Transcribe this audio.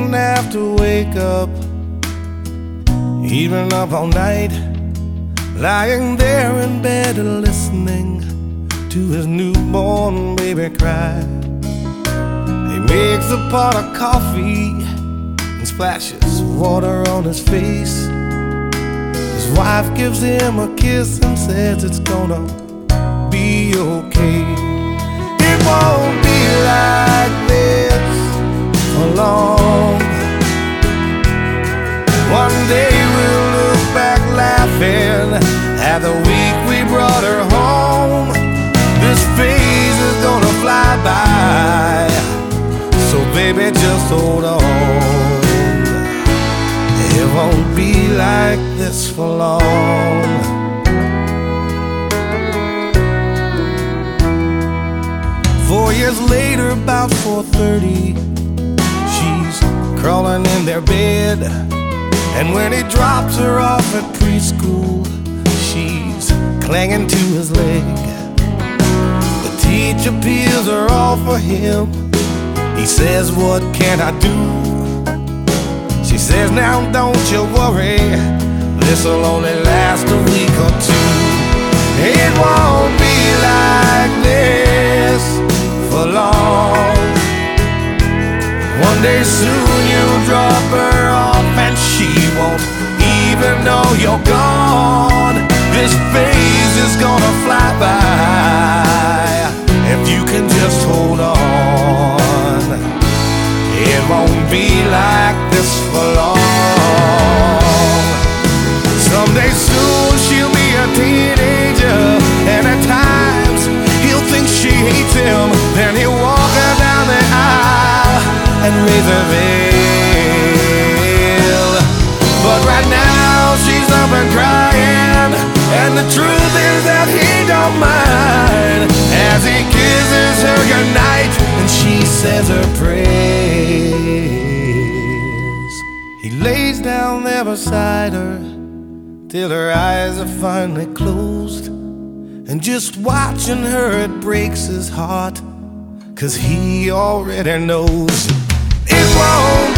don't have to wake up, even up all night, lying there in bed and listening to his newborn baby cry. He makes a pot of coffee and splashes water on his face. His wife gives him a kiss and says it's gonna be okay. It won't be like this for long. One day we'll look back laughing at the week we brought her home. This phase is gonna fly by, so baby just hold on. It won't be like this for long. 4 years later, about 4:30, she's crawling in their bed. And when he drops her off at preschool, she's clinging to his leg. The teacher peels her off for him. He says, "What can I do?" She says, "Now don't you worry, this'll only last a week or two. It won't be like this for long. One day soon you'll drop her off and she won't even know you're gone. This phase is gonna fly by if you can just hold on. It won't be like this for long. Someday soon she'll be a teenager, and at times he'll think she hates him. Then he'll walk her down the aisle and raise her veil. But right now she's up and crying, and the truth is that he don't mind as he kisses her goodnight and she says her prayers. He lays down there beside her till her eyes are finally closed, and just watching her it breaks his heart, 'cause he already knows it won't